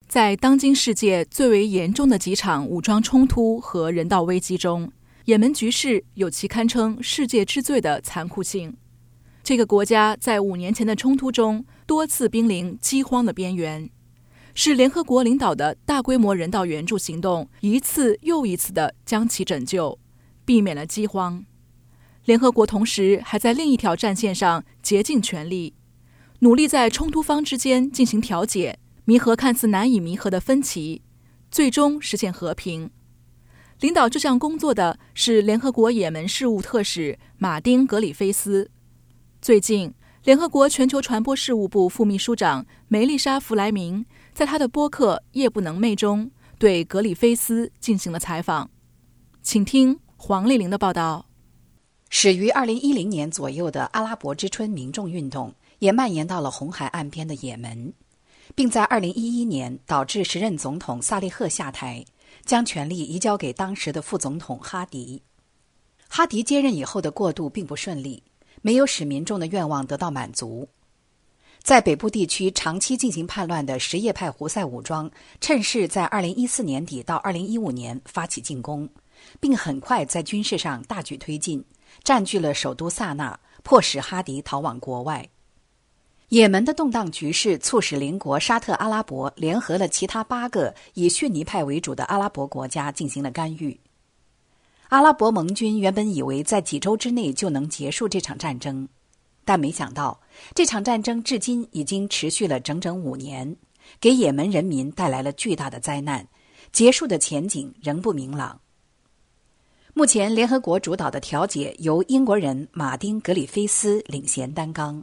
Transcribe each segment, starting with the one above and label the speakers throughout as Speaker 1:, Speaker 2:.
Speaker 1: 在当今世界最为严重的几场武装冲突和人道危机中，也门局势有其堪称世界之最的残酷性。这个国家在5年前的冲突中多次濒临饥荒的边缘，是联合国领导的大规模人道援助行动一次又一次地将其拯救，避免了饥荒。联合国同时还在另一条战线上竭尽全力，努力在冲突方之间进行调解，弥合看似难以弥合的分歧，最终实现和平。领导这项工作的是联合国也门事务特使马丁·格里菲斯。最近，联合国全球传播事务部副秘书长梅丽莎·弗莱明在他的播客《夜不能寐》中对格里菲斯进行了采访。请听黄丽玲的报道。
Speaker 2: 始于2010年左右的阿拉伯之春民众运动也蔓延到了红海岸边的也门，并在2011年导致时任总统萨利赫下台，将权力移交给当时的副总统哈迪。哈迪接任以后的过渡并不顺利，没有使民众的愿望得到满足。在北部地区长期进行叛乱的什叶派胡塞武装趁势在2014年底到2015年发起进攻，并很快在军事上大举推进，占据了首都萨那，迫使哈迪逃往国外。也门的动荡局势促使邻国沙特阿拉伯联合了其他8个以逊尼派为主的阿拉伯国家进行了干预。阿拉伯盟军原本以为在几周之内就能结束这场战争，但没想到这场战争至今已经持续了整整5年，给也门人民带来了巨大的灾难，结束的前景仍不明朗。目前联合国主导的调解由英国人马丁·格里菲斯领衔担纲。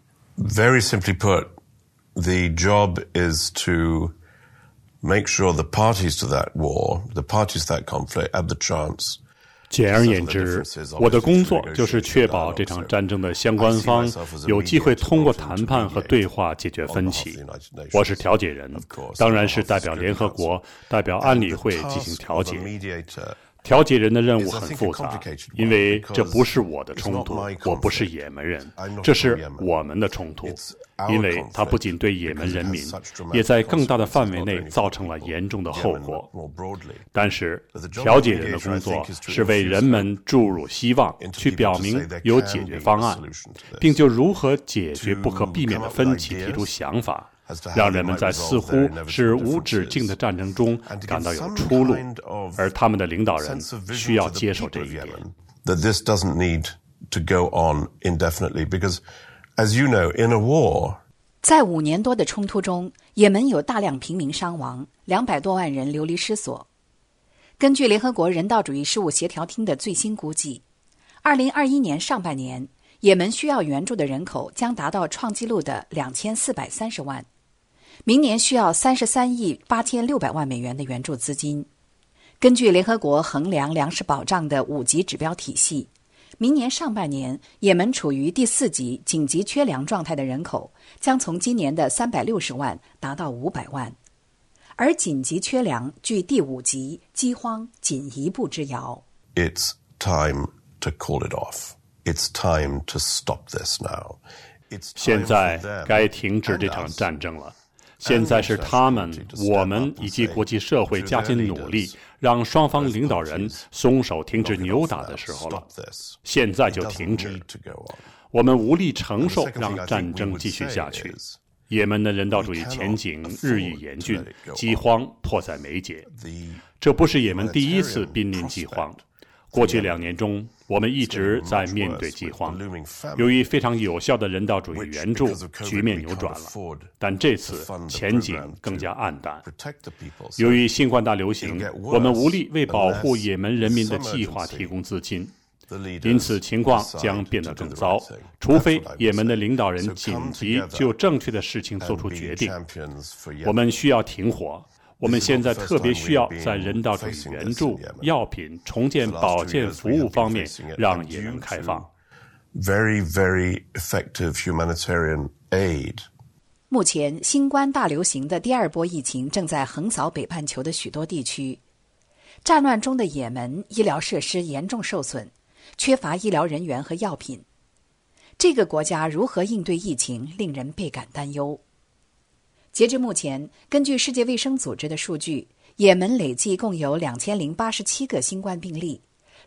Speaker 3: Very simply put, the job is to make sure the parties to that war, the parties to that conflict, have the chance.
Speaker 4: 简而言之，我的工作就是确保这场战争的相关方有机会通过谈判和对话解决分歧。我是调解人，当然是代表联合国、代表安理会进行调解。调解人的任务很复杂，因为这不是我的冲突，我不是也门人，这是我们的冲突，因为它不仅对也门人民，也在更大的范围内造成了严重的后果。但是，调解人的工作是为人们注入希望，去表明有解决方案，并就如何解决不可避免的分歧提出想法，让人们在似乎是无止境的战争中感到有出路，而他们的领导人需要接受这一点。
Speaker 3: That this doesn't need to go on indefinitely, because, as you know, in a war,
Speaker 2: 在5年多的冲突中，也门有大量平民伤亡，200多万人流离失所。根据联合国人道主义事务协调厅的最新估计，2021年上半年，也门需要援助的人口将达到创纪录的2430万。明年需要33亿8600万美元的援助资金。根据联合国衡量粮食保障的5级指标体系，明年上半年，也门处于第4级紧急缺粮状态的人口将从今年的360万达到500万，而紧急缺粮距第5级饥荒仅一步之遥。
Speaker 3: It's time to call it off. It's time to stop this now.
Speaker 4: 现在该停止这场战争了。现在是他们、我们以及国际社会加紧努力，让双方领导人松手停止扭打的时候了。现在就停止，我们无力承受让战争继续下去。也门的人道主义前景日益严峻，饥荒迫在眉睫。这不是也门第一次濒临饥荒。过去2年中，我们一直在面对饥荒。由于非常有效的人道主义援助，局面扭转了。但这次前景更加暗淡。由于新冠大流行，我们无力为保护也门人民的计划提供资金，因此情况将变得更糟，除非也门的领导人紧急就正确的事情做出决定。我们需要停火。我们现在特别需要在人道主义援助、药品、重建保健服务方面让也门开放。
Speaker 3: Very, very effective humanitarian aid.
Speaker 2: 目前，新冠大流行的第2波疫情正在横扫北半球的许多地区。战乱中的也门医疗设施严重受损，缺乏医疗人员和药品。这个国家如何应对疫情，令人倍感担忧。 截至目前，根据世界卫生组织的数据，也门累计共有2087个新冠病例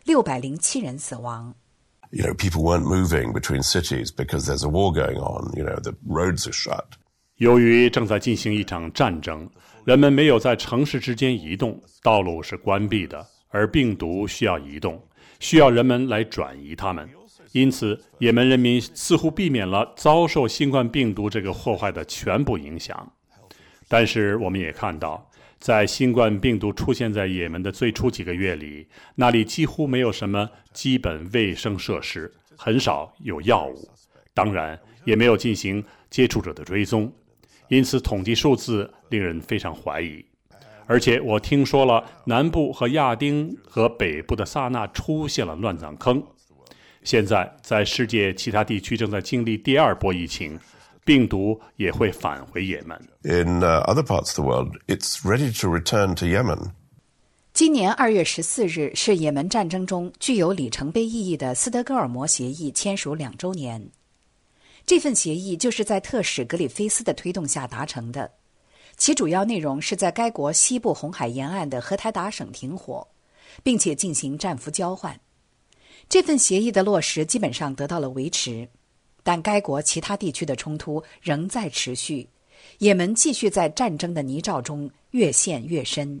Speaker 2: ，607人死亡。
Speaker 3: People weren't moving between cities because there's a war going on. The roads are shut.
Speaker 4: 由于正在进行一场战争，人们没有在城市之间移动，道路是关闭的，而病毒需要移动，需要人们来转移它们。因此，也门人民似乎避免了遭受新冠病毒这个祸害的全部影响。但是我们也看到，在新冠病毒出现在也门的最初几个月里，那里几乎没有什么基本卫生设施，很少有药物，当然也没有进行接触者的追踪，因此统计数字令人非常怀疑。而且我听说了南部和亚丁和北部的萨那出现了乱葬坑。现在在世界其他地区正在经历第二波疫情，病毒也会返回也门。
Speaker 3: In other parts of the world, it's ready to return to Yemen.
Speaker 2: 今年2月14日是也门战争中具有里程碑意义的斯德哥尔摩协议签署2周年。这份协议就是在特使格里菲斯的推动下达成的，其主要内容是在该国西部红海沿岸的荷台达省停火，并且进行战俘交换。这份协议的落实基本上得到了维持，但该国其他地区的冲突仍在持续，也门继续在战争的泥沼中越陷越深。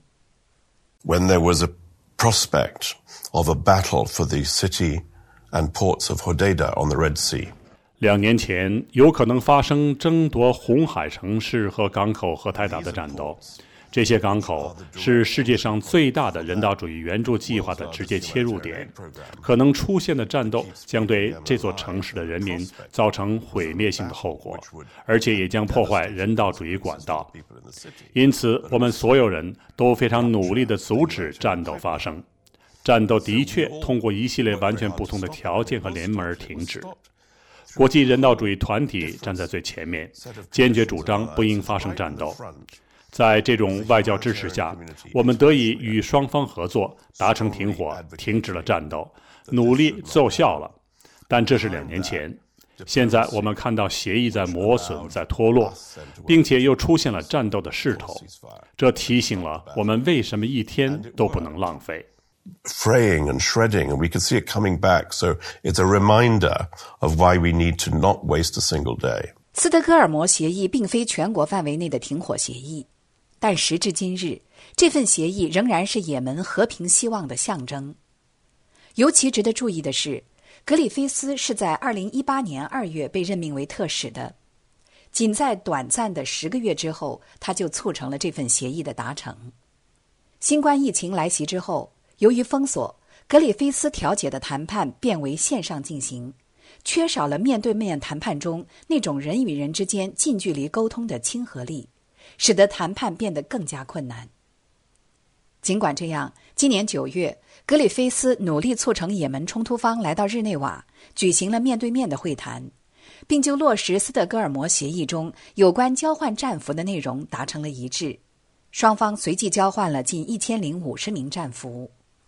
Speaker 3: When there was a prospect of a battle for the city and ports of Hodeidah on the Red Sea.
Speaker 4: 2年前有可能发生争夺红海城市和港口荷台达的战斗，这些港口是世界上最大的人道主义援助计划的直接切入点，可能出现的战斗将对这座城市的人民造成毁灭性的后果，而且也将破坏人道主义管道。因此，我们所有人都非常努力地阻止战斗发生。战斗的确通过一系列完全不同的条件和联盟而停止。国际人道主义团体站在最前面，坚决主张不应发生战斗。在这种外交支持下，我们得以与双方合作，达成停火，停止了战斗，努力奏效了。但这是2年前，现在我们看到协议在磨损，在脱落，并且又出现了战斗的势头。这提醒了我们为什么一天都不能浪费。
Speaker 3: Fraying and shredding, and we could see it coming back. So it's a reminder of why we need to not waste a single day.
Speaker 2: 斯德哥尔摩协议并非全国范围内的停火协议，但时至今日，这份协议仍然是也门和平希望的象征。尤其值得注意的是，格里菲斯是在2018年2月被任命为特使的，仅在短暂的10个月之后，他就促成了这份协议的达成。新冠疫情来袭之后，由于封锁，格里菲斯调解的谈判变为线上进行，缺少了面对面谈判中那种人与人之间近距离沟通的亲和力，使得谈判变得更加困难。尽管这样，今年9月，格里菲斯努力促成也门冲突方来到日内瓦，举行了面对面的会谈，并就落实斯德哥尔摩协议中有关交换战俘的内容达成了一致。双方随即交换了近1050名战俘。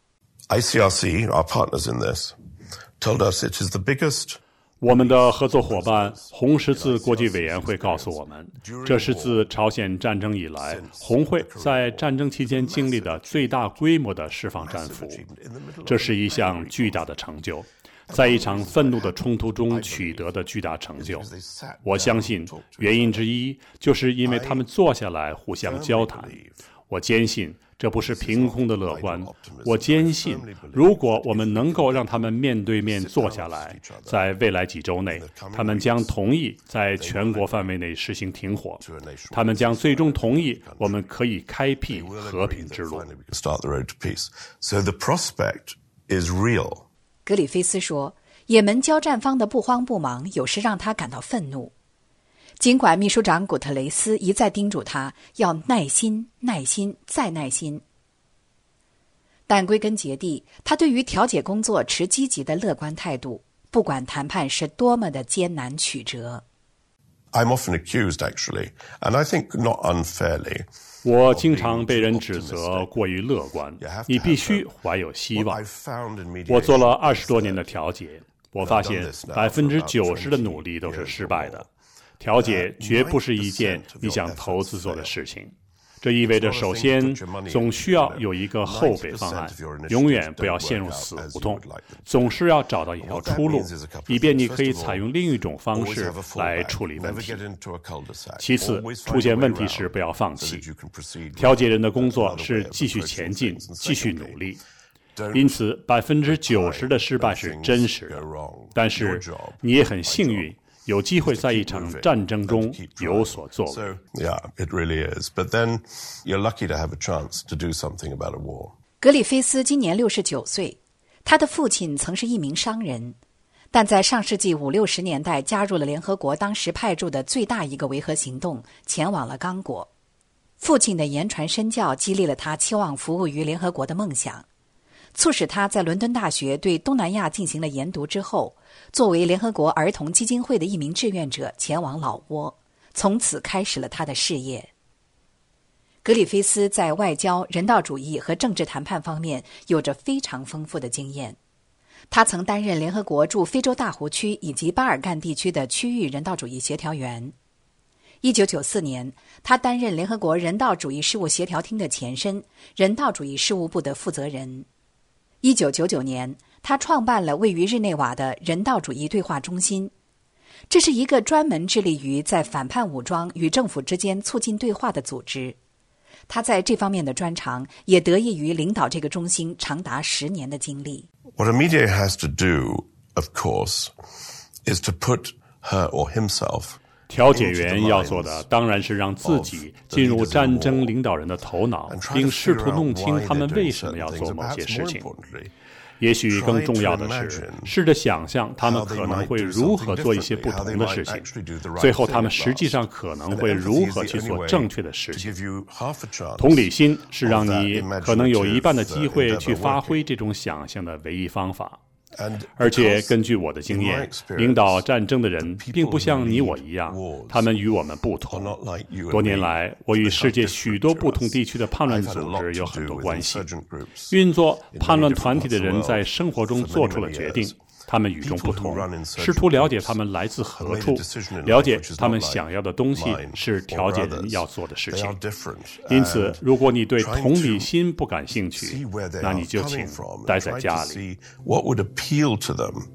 Speaker 3: ICRC, our partners in this, told us it is the biggest.
Speaker 4: 我们的合作伙伴红十字国际委员会告诉我们，这是自朝鲜战争以来，红会在战争期间经历的最大规模的释放战俘。这是一项巨大的成就，在一场愤怒的冲突中取得的巨大成就。我相信原因之一就是因为他们坐下来互相交谈。我坚信这不是凭空的乐观，我坚信如果我们能够让他们面对面坐下来，在未来几周内，他们将同意在全国范围内实行停火，他们将最终同意我们可以开辟和平之路。
Speaker 3: So the prospect is real.
Speaker 2: 格里菲斯说，也门交战方的不慌不忙有时让他感到愤怒，尽管秘书长古特雷斯一再叮嘱他要耐心、耐心再耐心，但归根结底，他对于调解工作持积极的乐观态度，不管谈判是多么的艰难曲折。
Speaker 3: I'm often accused, actually, and I think not unfairly.
Speaker 4: 我经常被人指责过于乐观，你必须怀有希望。我做了20多年的调解，我发现90%的努力都是失败的。 调解绝不是一件你想投资做的事情。这意味着，首先总需要有一个后备方案，永远不要陷入死胡同，总是要找到一条出路，以便你可以采用另一种方式来处理问题。其次，出现问题时不要放弃。调解人的工作是继续前进，继续努力。因此，90%的失败是真实的，但是你也很幸运。有机会在一场战争中有所作为。
Speaker 3: it really is. But then you're lucky to have a chance to do something about a war.
Speaker 2: 格里菲斯今年69岁，他的父亲曾是一名商人，但在上世纪50、60年代加入了联合国当时派驻的最大一个维和行动，前往了刚果。父亲的言传身教激励了他期望服务于联合国的梦想，促使他在伦敦大学对东南亚进行了研读之后，作为联合国儿童基金会的一名志愿者前往老挝，从此开始了他的事业。格里菲斯在外交、人道主义和政治谈判方面有着非常丰富的经验。他曾担任联合国驻非洲大湖区以及巴尔干地区的区域人道主义协调员。1994年，他担任联合国人道主义事务协调厅的前身人道主义事务部的负责人。1999年，他创办了位于日内瓦的人道主义对话中心，这是一个专门致力于在反叛武装与政府之间促进对话的组织。他在这方面的专长也得益于领导这个中心长达10年的经历。
Speaker 3: What a mediator has to do, of course, is to put her or himself
Speaker 4: 调解员要做的当然是让自己进入战争领导人的头脑，并试图弄清他们为什么要做某些事情。也许更重要的是，试着想象他们可能会如何做一些不同的事情，最后他们实际上可能会如何去做正确的事情。同理心是让你可能有一半的机会去发挥这种想象的唯一方法。而且根据我的经验，领导战争的人并不像你我一样，他们与我们不同。多年来，我与世界许多不同地区的叛乱组织有很多关系。运作叛乱团体的人在生活中做出了决定，他们与众不同，试图了解他们来自何处，了解他们想要的东西是调解人要做的事情。因此，如果你对同理心不感兴趣，那你就请待在家里。
Speaker 3: What would appeal to them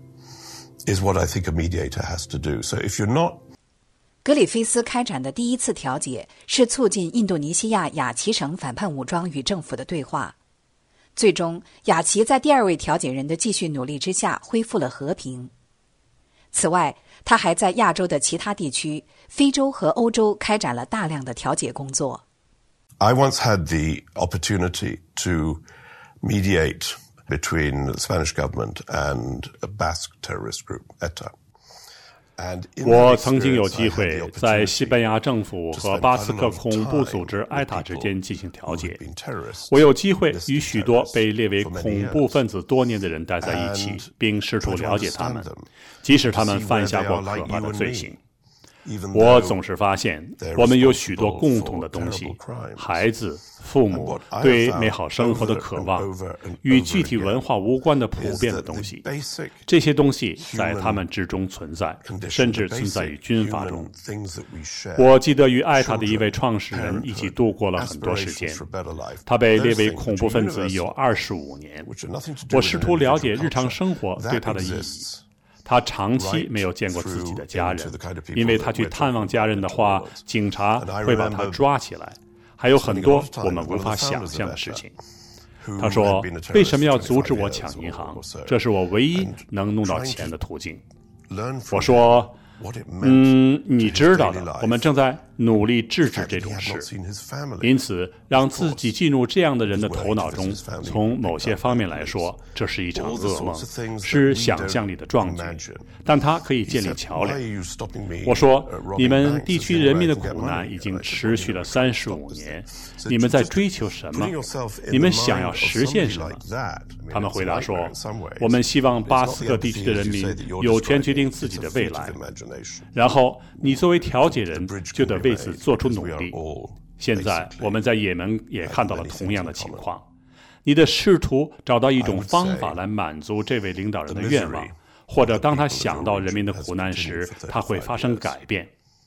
Speaker 3: is what I think a mediator has to do. So if you're not
Speaker 2: 格里菲斯开展的第一次调解是促进印度尼西亚雅齐省反叛武装与政府的对话。最终，雅齐在第二位调解人的继续努力之下恢复了和平。此外，他还在亚洲的其他地区、非洲和欧洲开展了大量的调解工作。
Speaker 3: I once had the opportunity to mediate between the Spanish government and a Basque terrorist group, ETA.
Speaker 4: 我曾经有机会在西班牙政府和巴斯克恐怖组织埃塔之间进行调解。我有机会与许多被列为恐怖分子多年的人待在一起，并试图了解他们，即使他们犯下过可怕的罪行。我总是发现，我们有许多共同的东西：孩子、父母对美好生活的渴望，与具体文化无关的普遍的东西。这些东西在他们之中存在，甚至存在于军阀中。我记得与艾塔的一位创始人一起度过了很多时间，他被列为恐怖分子已有25年。我试图了解日常生活对他的意义。他长期没有见过自己的家人，因为他去探望家人的话，警察会把他抓起来。还有很多我们无法想象的事情。他说：“为什么要阻止我抢银行？这是我唯一能弄到钱的途径。”我说：“你知道的，我们正在努力制止这种事。因此，让自己进入这样的人的头脑中，从某些方面来说，这是一场噩梦，是想象力的壮举，但它可以建立桥梁。”我说：“你们地区人民的苦难已经持续了35年，你们在追求什么？你们想要实现什么？”他们回答说：“我们希望巴斯克地区的人民有权决定自己的未来。”然后你作为调解人就得为此做出努力。现在我们在也门也看到了同样的情况。你得试图找到一种方法来满足这位领导人的愿望，或者当他想到人民的苦难时，他会发生改变。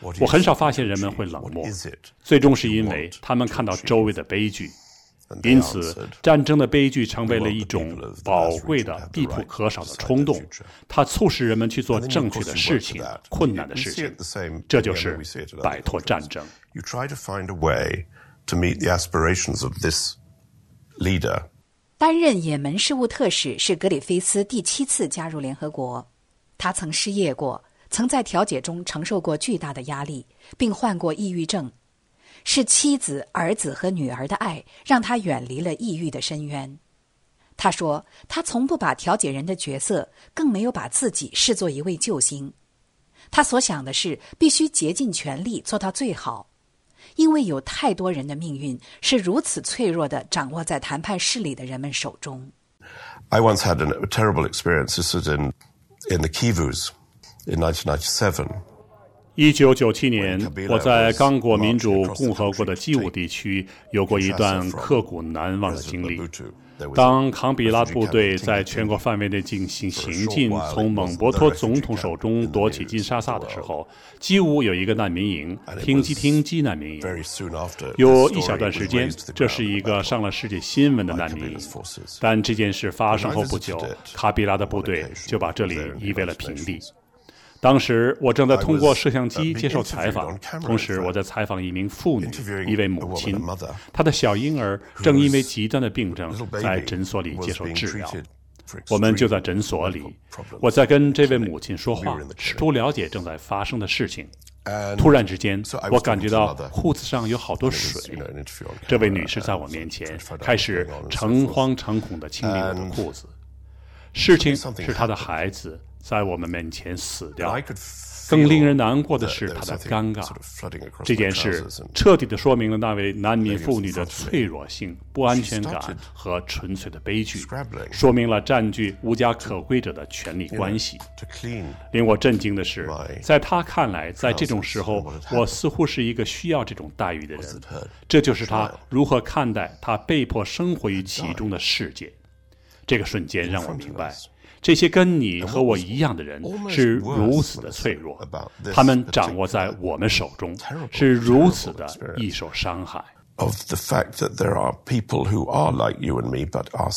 Speaker 4: 我很少发现人们会冷漠，最终是因为他们看到周围的悲剧。因此，战争的悲剧成为了一种宝贵的、必不可少的冲动，它促使人们去做正确的事情、困难的事情。这就是摆脱战争。
Speaker 2: 担任也门事务特使是格里菲斯第7次加入联合国。他曾失业过，曾在调解中承受过巨大的压力，并患过抑郁症。是妻子、儿子和女儿的爱让他远离了抑郁的深渊。他说，他从不把调解人的角色，更没有把自己视作一位救星。他所想的是必须竭尽全力做到最好，因为有太多人的命运是如此脆弱地掌握在谈判室里的人们手中。
Speaker 3: I once had a terrible experience. This was in the Kivus in 1997.
Speaker 4: 1997年，我在刚果民主共和国的基武地区有过一段刻骨难忘的经历。当康比拉部队在全国范围内进行行进，从蒙博托总统手中夺取金沙萨的时候，基武有一个难民营——听基难民营。有一小段时间，这是一个上了世界新闻的难民营。但这件事发生后不久，卡比拉的部队就把这里夷为了平地。当时我正在通过摄像机接受采访，同时我在采访一名妇女，一位母亲，她的小婴儿正因为极端的病症在诊所里接受治疗。我们就在诊所里，我在跟这位母亲说话，试图了解正在发生的事情。突然之间，我感觉到裤子上有好多水。这位女士在我面前开始诚惶诚恐地清理我的裤子。事情是她的孩子在我们面前死掉。更令人难过的是她的尴尬。这件事彻底地说明了那位难民妇女的脆弱性、不安全感和纯粹的悲剧，说明了占据无家可归者的权利关系。令我震惊的是，在她看来，在这种时候，我似乎是一个需要这种待遇的人。这就是她如何看待她被迫生活于其中的世界。这个瞬间让我明白，这些跟你和我一样的人是如此的脆弱，他们掌握在我们手中，是如此的易受伤害。
Speaker 3: Of the fact that there are people who are like you and me, but are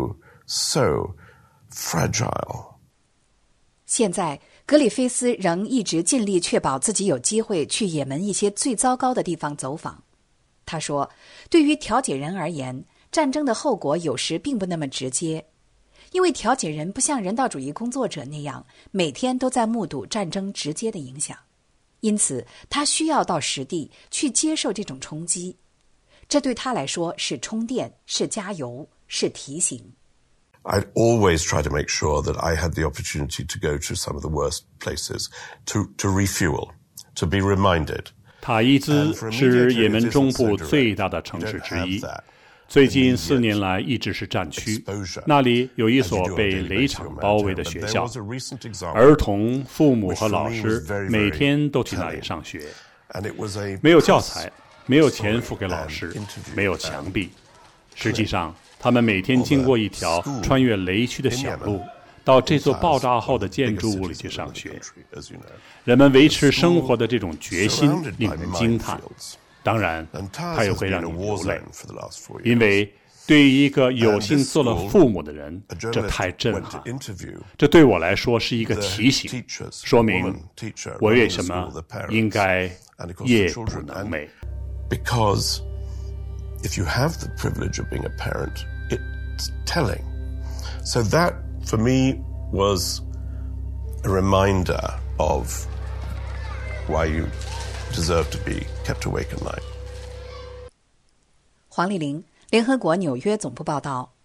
Speaker 3: so fragile.
Speaker 2: 现在，格里菲斯仍一直尽力确保自己有机会去也门一些最糟糕的地方走访。他说，对于调解人而言，战争的后果有时并不那么直接，因为调解人不像人道主义工作者那样每天都在目睹战争直接的影响，因此他需要到实地去接受这种冲击。这对他来说是充电，是加油，是提醒。
Speaker 3: I'd always try to make sure that I had the opportunity to go to some of the worst places, to refuel, to be reminded.
Speaker 4: 塔伊兹是也门中部最大的城市之一，最近4年来一直是战区，那里有一所被雷场包围的学校，儿童、父母和老师每天都去那里上学。没有教材，没有钱付给老师，没有墙壁。实际上，他们每天经过一条穿越雷区的小路，到这座爆炸后的建筑物里去上学。人们维持生活的这种决心令人惊叹。当然，它也会让你流泪，因为对于一个有幸做了父母的人，这太震撼。这对我来说是一个提醒，说明我为什么应该夜不能寐。
Speaker 3: Because if you have the privilege of being a parent, it's telling. So that, for me, was a reminder of why you deserve to be kept awake at night.
Speaker 2: 黄丽玲，联合国纽约总部报道。